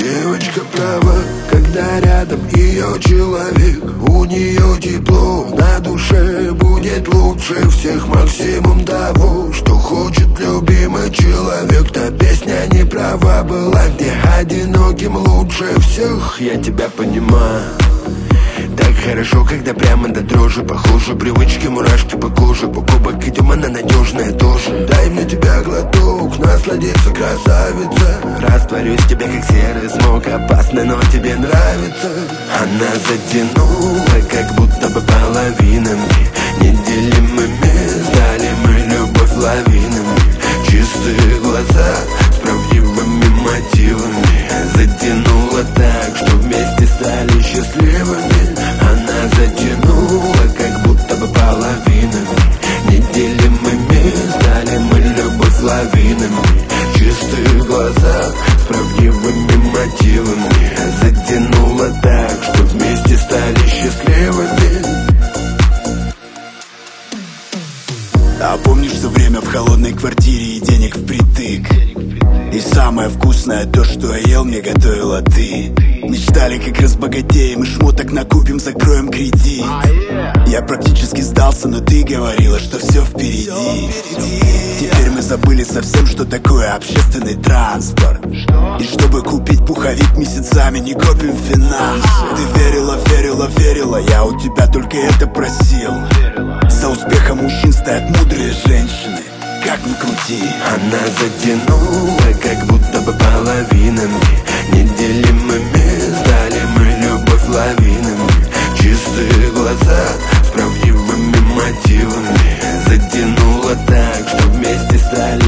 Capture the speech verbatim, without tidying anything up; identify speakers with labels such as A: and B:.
A: Девочка права, когда рядом ее человек. У нее тепло, на душе будет лучше всех. Максимум того, что хочет любимый человек. Та песня не права была, где одиноким лучше всех. Я тебя понимаю. Так хорошо, когда прямо до дрожи похоже. Привычки, мурашки по коже. Бок о бок идем, она надежная тоже. Дай мне тебя глоток, насладиться, красавица. Растворюсь в тебе, как серый смог. Опасно, но тебе нравится. Она затянула, как будто бы половинами. Неделимыми стали мы любовь лавинами. Чистые глаза с правдивыми мотивами. Затянула так, что вместе стали счастливыми. Она затянула, как будто бы половинами. Неделимыми стали мы любовь лавинами. Чистые глаза с правдивыми мотивами. Затянула так, что вместе стали счастливыми.
B: А помнишь все время в холодной квартире и денег впритык? И самое вкусное то, что я ел, мне готовила ты. Мечтали, как разбогатеем и шмоток накупим, закроем кредит. Я практически сдался, но ты говорила, что все впереди. Теперь мы забыли совсем, что такое общественный транспорт. И чтобы купить пуховик, месяцами не копим финансы. Ты верила, верила, верила, я у тебя только это просил. За успехом мужчин стоят мудрые женщины, как ни крути.
A: Она затянула, как будто бы половинами. Неделимыми стали мы любовь лавинами. Чистые глаза с правдивыми мотивами. Затянула так, что вместе стали